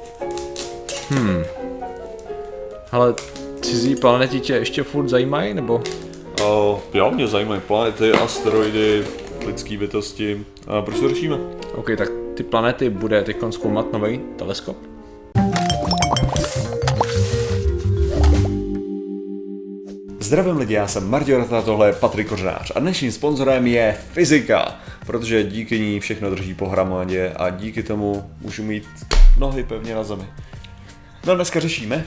Ale cizí planety tě ještě furt zajímají, nebo? Jo, mě zajímají planety, asteroidy, lidský bytosti. A proč to řešíme? OK, tak ty planety bude teď zkoumat nový teleskop. Zdravím lidi, já jsem Martin a tohle je Patrik Kořenář a dnešním sponzorem je fyzika, protože díky ní všechno drží pohromadě a díky tomu můžu mít nohy pevně na zemi. No dneska řešíme,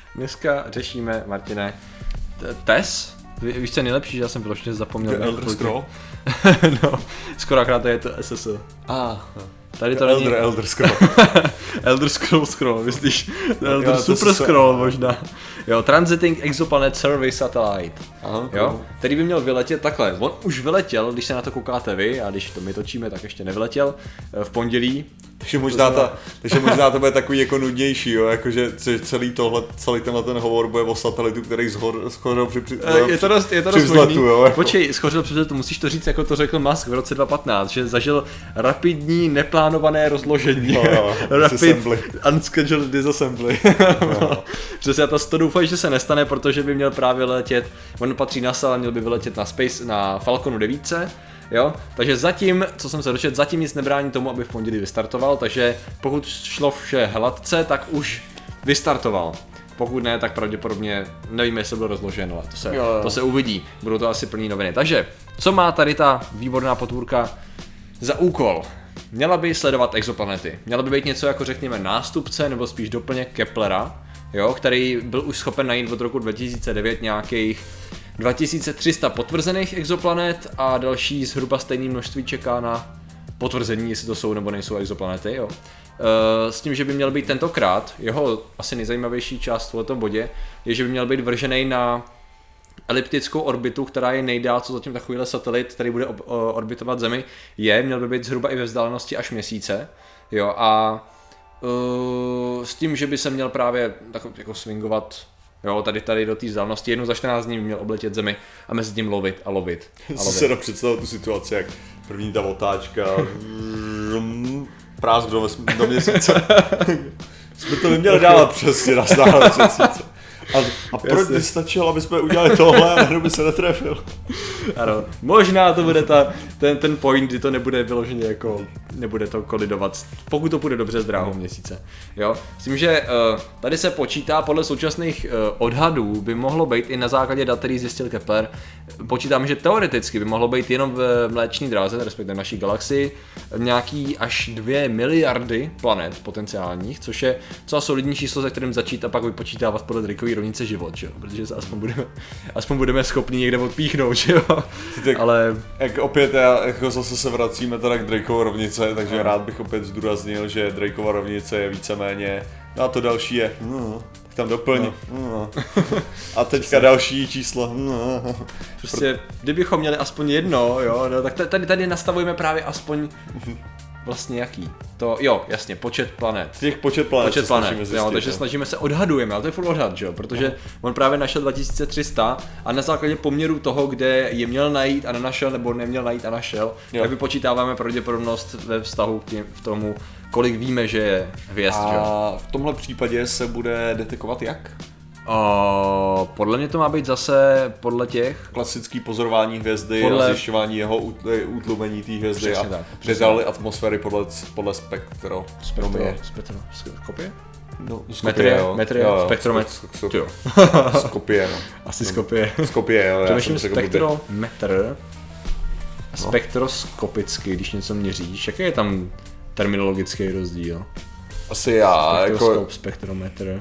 Martine, TES? Víš co je nejlepší, že já jsem vyloženě zapomněl. Elder Scroll? No, skoro akorát to je to SSL. Tady to není... Elder Scroll. Elder Scroll, myslíš? Elder Super Scroll možná. Jo, Transiting Exoplanet Survey Satellite. Aha, jo, který by měl vyletět takhle. On už vyletěl, když se na to koukáte vy, a když to my točíme, tak ještě nevyletěl, v pondělí. Takže možná to bude takový jako nudnější, jo, jakože celý tenhle ten hovor bude o satelitu, který schořil při je to vzletu, jo. Jako. Počkej, schořil při vzletu, musíš to říct, jako to řekl Musk v roce 2015, že zažil rapidní, neplánované rozložení. No, Rapid unscheduled disassembly. No. Přesně, já to doufám, že se nestane, protože by měl právě letět, on patří na ale měl by vyletět na Falconu 9. Jo, takže zatím, co jsem se dočetl, zatím nic nebrání tomu, aby v pondělí vystartoval, takže pokud šlo vše hladce, tak už vystartoval. Pokud ne, tak pravděpodobně nevíme, jestli byl rozložen, ale to se uvidí, budou to asi plný noviny. Takže, co má tady ta výborná potvůrka za úkol? Měla by sledovat exoplanety, měla by být něco jako řekněme nástupce nebo spíš doplněk Keplera, jo, který byl už schopen najít od roku 2009 nějakých 2300 potvrzených exoplanet a další zhruba stejné množství čeká na potvrzení, jestli to jsou nebo nejsou exoplanety. Jo. S tím, že by měl být tentokrát, jeho asi nejzajímavější část v tomto bodě, je, že by měl být vržený na eliptickou orbitu, která je nejdál, co zatím takovýhle satelit, který bude orbitovat Zemi, měl by být zhruba i ve vzdálenosti až Měsíce. Jo, a s tím, že by se měl právě tak jako swingovat. Jo, tady do té vzdálenosti, jednou za 14 dní měl obletět Zemi a mezi tím lovit. Se dá představit tu situaci, jak první ta otáčka, prásk do Měsíce. Jsme to neměli dávat přesně na stále Měsíce. A proč by stačilo, aby jsme udělali tohle a najednou by se netrefil? Ano, možná to bude ten point, kdy to nebude vyloženě jako, nebude to kolidovat, pokud to půjde dobře s dráhou Měsíce. Jo? Myslím, že tady se počítá podle současných odhadů, by mohlo být i na základě dat, který zjistil Kepler, počítám, že teoreticky by mohlo být jenom v Mléčné dráze, respektive naší galaxii, nějaký až 2 miliardy planet potenciálních, což je docela solidní číslo, se kterým začít a pak vypočítávat podle Drakeovy rovnice život, že jo? Protože se aspoň budeme schopni někde odpíchnout, že jo? Ale jak opět jako zase se vracíme teda k Drakeové rovnice, takže rád bych opět zdůraznil, že Drakeova rovnice je víceméně, a to další je, tak tam doplň. A teďka další číslo. Prostě, kdybychom měli aspoň jedno, jo, no, tak tady nastavujeme právě aspoň vlastně jaký? To, jo, jasně, počet planet. Počet planet, jo, takže snažíme se, odhadujeme, ale to je furt odhad, že jo, protože on právě našel 2300 a na základě poměru toho, kde je měl najít a nenašel, nebo neměl najít a našel, tak vypočítáváme pravděpodobnost ve vztahu k tomu, kolik víme, že je hvězd, že jo. A v tomhle případě se bude detekovat jak? Podle mě to má být zase podle těch klasický pozorování hvězdy a zjišťování jeho utlumení té hvězdy a detaily atmosféry podle spektroskopie. No, metrie, spektrometr. Skopie, no. Asi Skopie. Skopie, jo. Přemýšlím spektrometr a spektroskopicky, když něco měříš. Jaký je tam terminologický rozdíl? Asi já, spektroskop, spektrometr.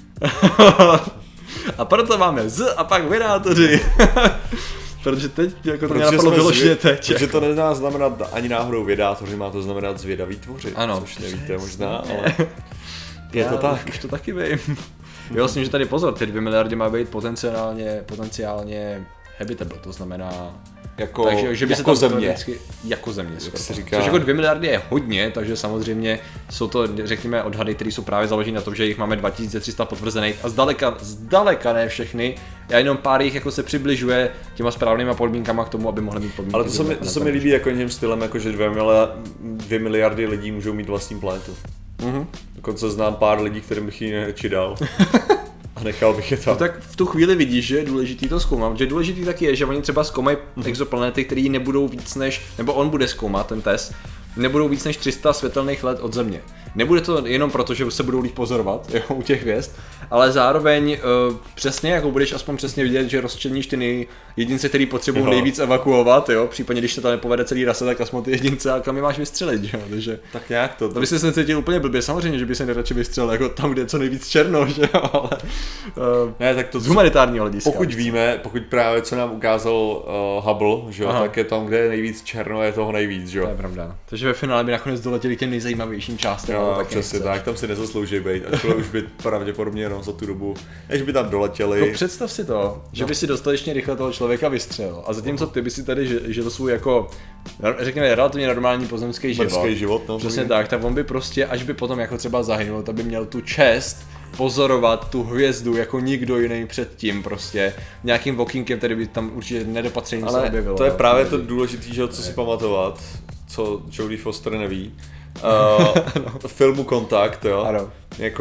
A proto máme Z a pak vydátoři. Protože teď jako to mě napadlo vyloženě teď. Protože to nedá znamenat ani náhodou vědátoři, má to znamenat zvědaví tvoři. Ano. Což nevíte možná, ale je to tak. Už to taky vím. Jo, myslím, že tady pozor, ty 2 miliardy má být potenciálně habitable, to znamená takže, že by jako se země. Jako země, se říká. Což jako 2 miliardy je hodně, takže samozřejmě jsou to, řekněme, odhady, které jsou právě založeny na tom, že jich máme 2300 potvrzených a zdaleka ne všechny, a jenom pár jich jako se přibližuje těma správnýma podmínkama k tomu, aby mohly mít podmínky. Ale to se mi líbí jako tím stylem, jako že 2 miliardy lidí můžou mít vlastní planetu. Dokonce znám pár lidí, kterým bych ji radši dal. A nechal bych je tam. No tak v tu chvíli vidíš, že je důležitý to zkoumat, že důležitý taky je, že oni třeba zkoumají exoplanety, které nebudou víc než, nebo on bude zkoumat ten test, nebudou víc než 300 světelných let od Země. Nebude to jenom proto, že se budou líp pozorovat jo, u těch hvězd, ale zároveň přesně, jako budeš aspoň přesně vidět, že rozčleníš ty jedince, který potřebují nejvíc evakuovat, jo, případně když se to nepovede celý rasa, tak aspoň ty jedince a kam je máš vystřelit, jo, takže... Tak nějak to. To by se cítil úplně blbě, samozřejmě, že by se nejradši vystřelil jako tam, kde je co nejvíc černo, že jo, ale... Ne, tak to z humanitárního hlediska. Pokud víme, pokud právě co nám ukázal Hubble, že jo, tak je tam, kde je nejvíc černo, je toho nejvíc, že jo. To je pravda. Takže ve finále by nakonec doletěli k těm nejzajímavějším částem. Jo, přesně tak, tam si nezaslouží být, a už by pravděpodobně jenom za tu dobu, než by tam doletěli. No představ si to, že by si dostatečně rychle toho člověka vystřelil a zatímco ty by si tady žil svůj jako, řekněme, relativně normální pozemský život. No, přesně tak on by prostě, až by potom jako třeba zahynul, tak by měl tu čest pozorovat tu hvězdu jako nikdo jiný předtím prostě nějakým walkingem, který by tam určitě nedopatření se objevilo. To je právě to důležitý, že co si pamatovat, co Jodie Foster neví. Filmu Kontakt, jo. Ano.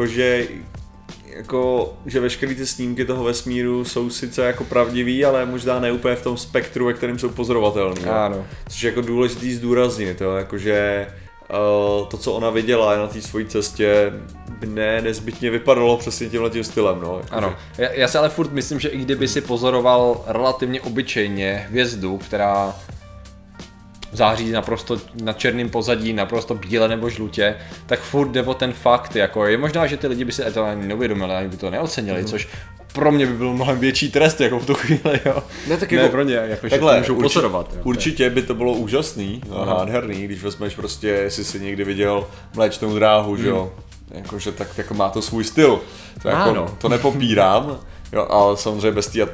Že veškeré ty snímky toho vesmíru jsou sice jako pravdivý, ale možná ne úplně v tom spektru, ve kterém jsou pozorovatelný. Ano. Což je jako důležitý zdůraznit, jo. Jakože to, co ona viděla na té své cestě, ne nezbytně vypadalo přesně tímhletím stylem, no. Ano, já si ale furt myslím, že i kdyby si pozoroval relativně obyčejně hvězdu, která září naprosto na černém pozadí, naprosto bíle nebo žlutě, tak furt jde o ten fakt, jako je možná, že ty lidi by si to ani neuvědomili, ani by to neocenili, což pro mě by byl mnohem větší trest, jako v tu chvíli, jo. Ne pro ně, jako takhle, že to můžou pozorovat. Jo. Určitě by to bylo úžasný a nádherný, když vezmeš prostě, jestli jsi někdy viděl Mléčnou dráhu, že jo. Jakože tak jako má to svůj styl. To, jako, to nepopírám. Jo, ale samozřejmě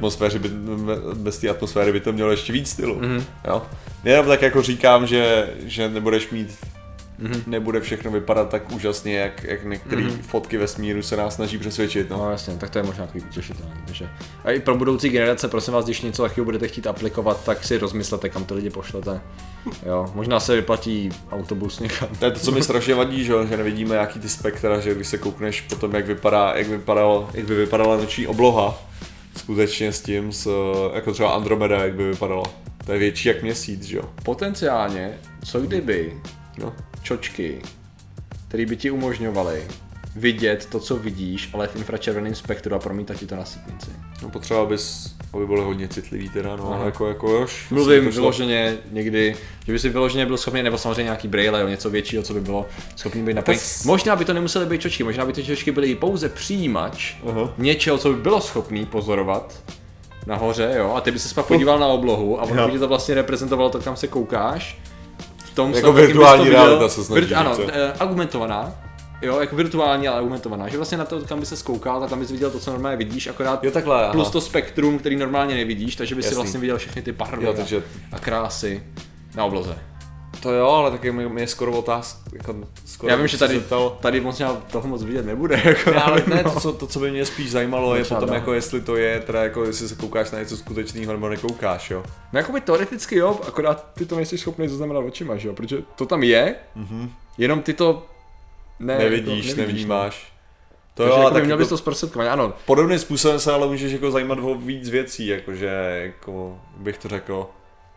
bez té atmosféry by to mělo ještě víc stylu. Jo? Jenom tak jako říkám, že nebudeš mít, nebude všechno vypadat tak úžasně, jak některé fotky vesmíru se nás snaží přesvědčit. No jasně, tak to je možná takový utěšitelný. A i pro budoucí generace, prosím vás, když něco takového budete chtít aplikovat, tak si rozmyslete, kam ty lidi pošlete. Jo, možná se vyplatí autobus někam. To je to, co mi strašně vadí, že nevidíme jaký ty spektra, že když se koukneš potom, jak by vypadala noční obloha, skutečně s tím, jako třeba Andromeda, jak by vypadala. To je větší jak měsíc, že jo? Potenciálně, co kdyby čočky, které by ti umožňovaly vidět to, co vidíš, ale v infračerveném spektru a promítat ti to na sítnici. No potřeba bys, aby byly hodně citlivý teda, no, jako jož. Mluvím vyloženě někdy, že by si vyloženě byl schopný, nebo samozřejmě nějaký braille, něco většího, co by bylo schopný být naplnit. Možná by to nemusely být čočky, možná by ty čočky byly pouze přijímač něčeho, co by bylo schopný pozorovat nahoře, jo, a ty by se pak podíval na oblohu a ono by ti to vlastně reprezentovalo to, kam se koukáš. V tom jako virtuální realita se snaží. Ano, argumentovaná. Jo, jako virtuální, ale argumentovaná, že vlastně na to, kam by se skoukal, tak tam bys viděl to, co normálně vidíš, akorát plus to spektrum, který normálně nevidíš, takže bys si vlastně viděl všechny ty barvy a krásy na obloze. To jo, ale taky mi je skoro otázka, jako skoro. Já vím, že tady možná toho moc vidět nebude, jako. Ne, ale ne, to, co by mě spíš zajímalo, je potom jako jestli to je, teda jako jestli se koukáš na něco skutečného nebo nekoukáš, jo. No jakoby teoreticky jo, akorát ty to nejsi schopný zaznamenat očima, že jo, protože to tam je, jenom ty to nevidíš, nevnímáš. To takže jo, jako tak měl bys to zprostředkovat, ano. Podobným způsobem se ale můžeš jako zajímat o víc věcí, jakože, jako bych to řekl.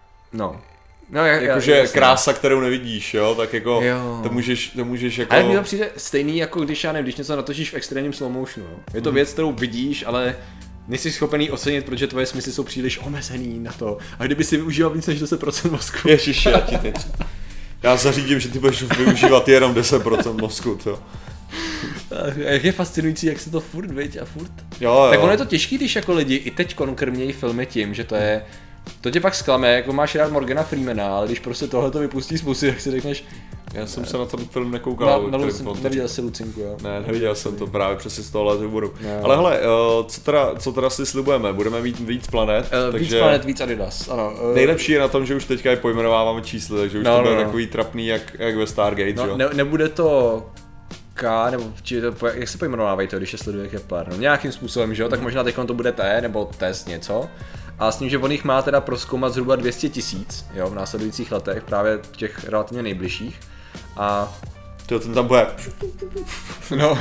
No, jakože krása, kterou nevidíš, jo, tak jako to můžeš jako... Ale mně to přijde stejný, jako když když něco natočíš v extrémním slow motionu, jo. Je to věc, kterou vidíš, ale nejsi schopený ocenit, protože tvoje smysly jsou příliš omezený na to. A kdyby si využíval víc než 10% mozku. Ježiši, já ti teď... Já zařídím, že ty budeš využívat jenom 10% mozku, to. Jak je fascinující, jak se to furt viď a furt. Jo. Tak ono je to těžký, když jako lidi i teď krmějí filmy tím, že to tě pak zklame, jako máš rád Morgana Freemana, ale když prostě tohleto vypustí z pusy, tak si řekneš... Já jsem se na ten film nekoukal. Neviděl jsi Lucinku, jo? Ne, neviděl jsem to právě přesně z tohohle důvodu. Ale hele, co teda si slibujeme? Budeme mít víc planet, takže... Víc planet, víc Adidas, ano. Nejlepší je na tom, že už teďka je pojmenováváme čísly, takže už to bude takový trapný jak ve Stargate, jo? Nebude to... nebo jak se pojmenovávají to, když je sleduje Kepler, no nějakým způsobem, že jo, tak možná teď to bude T nebo test něco. A s tím, že on jich má teda prozkoumat zhruba 200 000, jo, v následujících letech, právě těch relativně nejbližších. A To ten tam bude. No,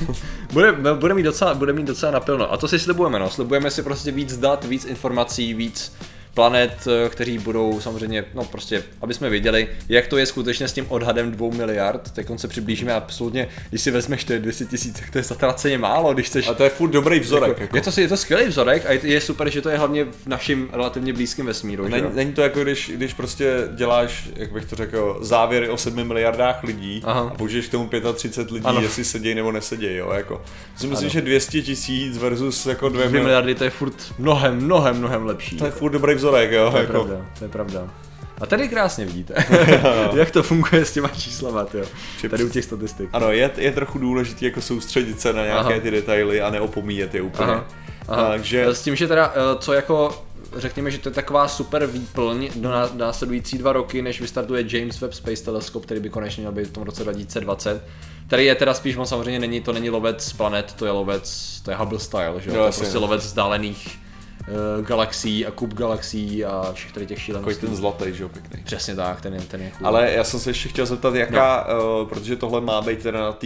bude mít docela napilno. A to si slibujeme, no. Slibujeme si prostě víc dat, víc informací, víc planet, kteří budou samozřejmě, no prostě, aby jsme věděli, jak to je skutečně s tím odhadem 2 miliard. Teď se přiblížíme absolutně, když si vezmeš to je 200 000, tak to je zatraceně málo, když chceš. A to je furt dobrý vzorek. Jako. Je to skvělý vzorek a je super, že to je hlavně v našem relativně blízkém vesmíru. Není to jako když prostě děláš, jak bych to řekl, závěry o 7 miliardách lidí. Aha. A použiješ k tomu 35 lidí, ano. Jestli sedějí nebo nesedějí, jo, jako. Myslím, že 200 000 versus jako 2 miliardy, to je furt mnohem lepší. To je furt dobrý vzorek, jo. To je pravda. A tady krásně vidíte, jak to funguje s těma číslama, tyjo. Tady u těch statistik. Ano, je trochu důležitý jako soustředit se na nějaké ty detaily a neopomíjet je úplně. Aha. Takže... S tím, že teda, co jako, řekněme, že to je taková super výplň do následující 2 roky, než vystartuje James Webb Space Telescope, který by konečně měl být v tom roce 2020. Tady je teda spíš, on samozřejmě to není lovec planet, to je Hubble style, že jo? To je prostě lovec vzdálených galaxií a kup galaxií a všech tady těch šíleností. Takový ten zlatý, že jo, pěkný. Přesně tak, ten je cool. Ale já jsem se ještě chtěl zeptat, jaká, protože tohle má být teda na té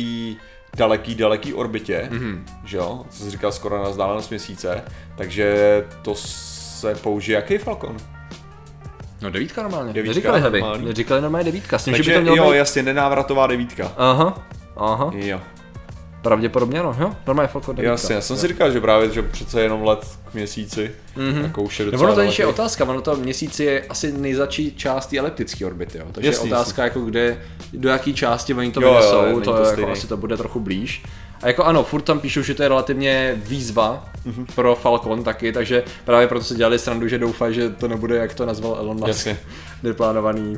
daleký orbitě, že jo, co jsi říkal, skoro na vzdálenost Měsíce, takže to se použije jaký Falcon? No 9 normálně, neříkali normálně 9, s tím, takže že by to mělo jo, být... jasně, nenávratová 9. Aha. Jo. Pravděpodobně no, jo, normálně Falcon 9. Jasně, já jsem si říkal, že právě, že přece jenom let k Měsíci, jako už je docela ono to je otázka, ono to Měsíc je asi nejzadší část té eliptické orbity, jo, takže jasný, je otázka jako kde, do jaký části oni to vynesou, to je jako asi to bude trochu blíž. A jako ano, furt tam píšou, že to je relativně výzva pro Falcon taky, takže právě proto se dělali srandu, že doufají, že to nebude, jak to nazval Elon Musk, neplánovaný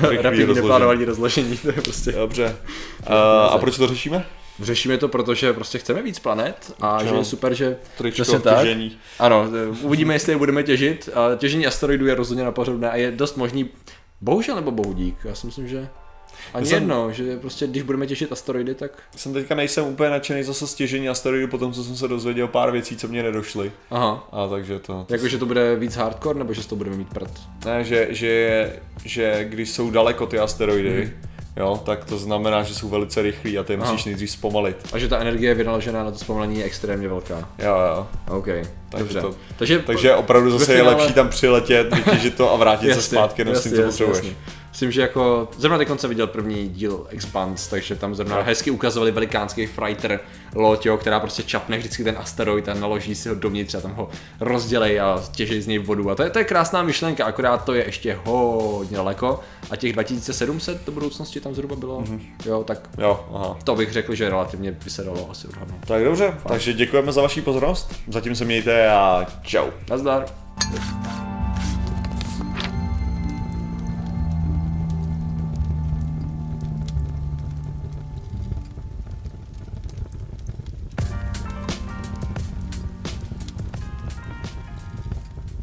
rozložení, to je prostě... Dobře, a proč to řešíme? Řešíme to, protože prostě chceme víc planet a že je super, že přesně tak. Těžení. Ano, uvidíme, jestli je budeme těžit. A těžení asteroidů je rozhodně napořadné a je dost možný, bohužel nebo bohudík, já si myslím, že ani jedno, že prostě když budeme těžit asteroidy, tak... Jsem teďka nejsem úplně nadšený zase z těžení asteroidů, potom co jsem se dozvěděl pár věcí, co mě nedošly. Aha. A takže to... Jako, že to bude víc hardcore, nebo že to budeme mít prd? Ne, že když jsou daleko ty asteroidy, jo, tak to znamená, že jsou velice rychlí a ty musíš nejdřív zpomalit. A že ta energie vynaložená na to zpomalení je extrémně velká. Jo. OK, dobře. Takže opravdu zase je lepší tam přiletět, vytěžit to a vrátit se zpátky, než s tím, co potřebuješ. Myslím, že jako, zrovna teď jsem viděl první díl Expanse, takže tam zrovna hezky ukazovali velikánský freighter loď, která prostě čapne vždycky ten asteroid a naloží si ho dovnitř a tam ho rozdělej a těží z něj vodu. A to je krásná myšlenka, akorát to je ještě hodně daleko a těch 2700 do budoucnosti tam zhruba bylo, jo, tak to bych řekl, že relativně by se dalo asi odhadnout. Tak dobře, takže děkujeme za vaši pozornost, zatím se mějte a čau. Nazdar.